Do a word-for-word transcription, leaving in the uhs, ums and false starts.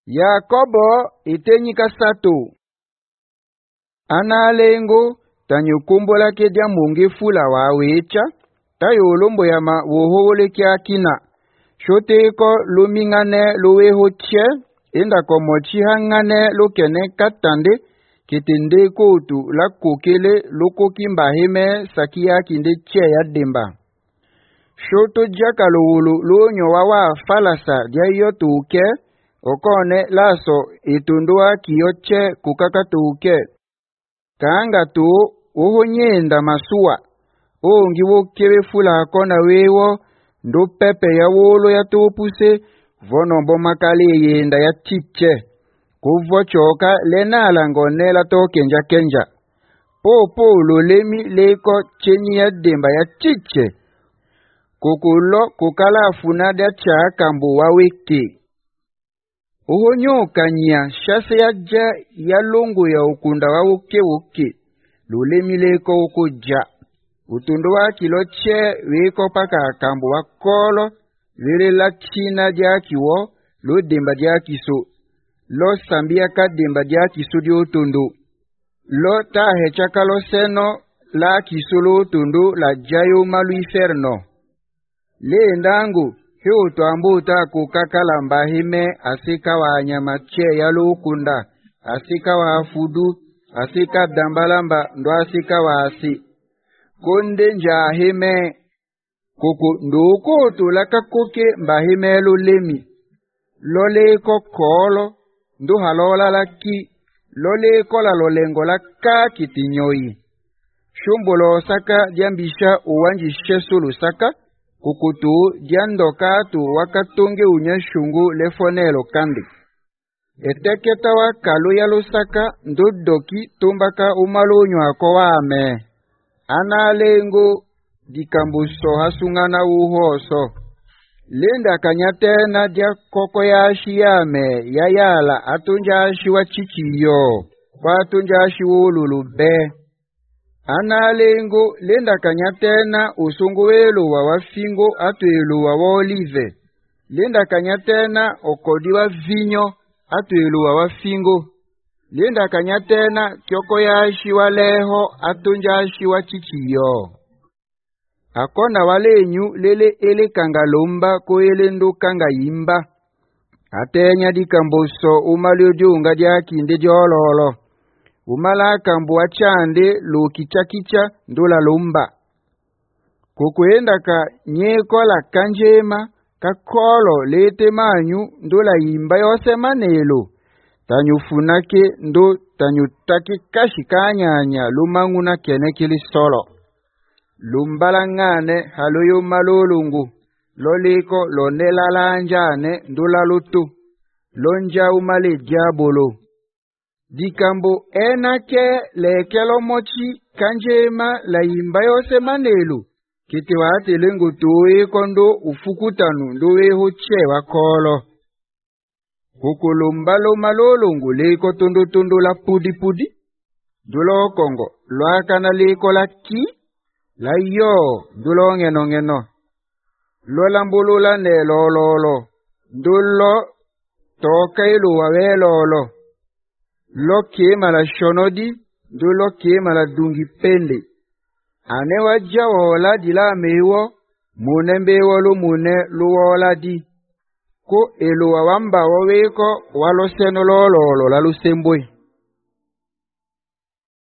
Yakobo itenyika sato. Analengo tanyukumbola kedia mungi fula wa wecha. Tayolombo yama wohole kia kina. Shote ko lumingane luweho che. Inda ko mochi hangane lukene katande. Kitende kotu la kokele loko kimbaheme sakia kinde che ya demba. Shoto jaka luulu luonyo wawa falasa dia yotuke. Okone laso itundua kiyoche kukakatuke. Kaanga tu uhonyenda masua. Ongi wokewe fula kona wewo. Ndo pepe ya wolo ya tupuse. Vonombo makali yenda ya chiche. Kuvo choka lena langone la to kenja kenja. Popo lolemi leko chenyi ya demba ya chiche. Kukulo kukala funada cha kambu wa wiki. Uhonyo kanya shase ya ja ya longo ya ukunda wa uke uke. Lulemi leko ukuja. Utundu wa kiloche weko paka kambu wa kolo. Vile la china dia kiwo. Lo demba dia kiso. Lo sambia ka demba dia kiso di utundu. Lo ta hechaka lo seno la kiso lo utundu la jayo malu iferno. Le ndangu. Hiu tuambuta kukakala mbahime asika wa nyamache ya lukunda. Asika wa afudu. Asika dambalamba ndo asika wa asi. Konde njahime. Kuku nduko tulaka kuke mbahime lulemi. Lole ko kolo. Ndu halola laki. Lole kola lolengo laka kitinyoi. Shumbolo saka diambisha uwanjishe sulu saka. Kukutu diandoka tu wakatunge unye shungu lefonelo kandi. Eteketa wa kalu ya lusaka ndudoki tumbaka umalunyo ako wame. Analengo dikambuso hasungana uhoso. Linda kanyatena dia koko ya ashi yame ya yala atunja ashi wa chichiyo. Kwa atunja ashi ululube. Analengo lenda kanyatena usungu welu wa wafingo atuelu wa olive. Lenda kanyatena okodi wa vinyo atuelu wa wafingo. Lenda kanyatena kyoko ya ashi wa leho atunja ashi wa chichiyo. Akona walenyu lele ele kangalomba ko ele ndo kangayimba. Atenya dikamboso umalio diunga dia kinde diololo. Umala kambu wachande lo kicha kicha ndola lomba. Kukuenda ka nyeko la kanjema kakolo lete manyu ndola imba yose manelo. Tanyufunake ndo tanyutake kashikanyanya lumanguna kene kili solo. Lumbala ngane haloyo malolungu. Loliko lonela lanjane ndola lutu. Lonja umale diabolo. Dikambo enake lekelo mochi kanjema la imba yose manelu. Kiti wate lengo tuwe kondo ufukutanu ndowe hoche wakolo. Kukulumbalo malolungu leko tondo tondo la pudi pudi. Dulo kongo loakana leko la ki. La yo dulo ngeno ngeno. Lola mbulula ne lololo. Dulo toka ilu wawe lolo. Loke mala shonodi, do loke mala dungi pende. Ane wajja wola di la mewo, mune mbewo lu mune lu wola di. Ko elu wawamba waweko walo seno lolo la lu sembwe.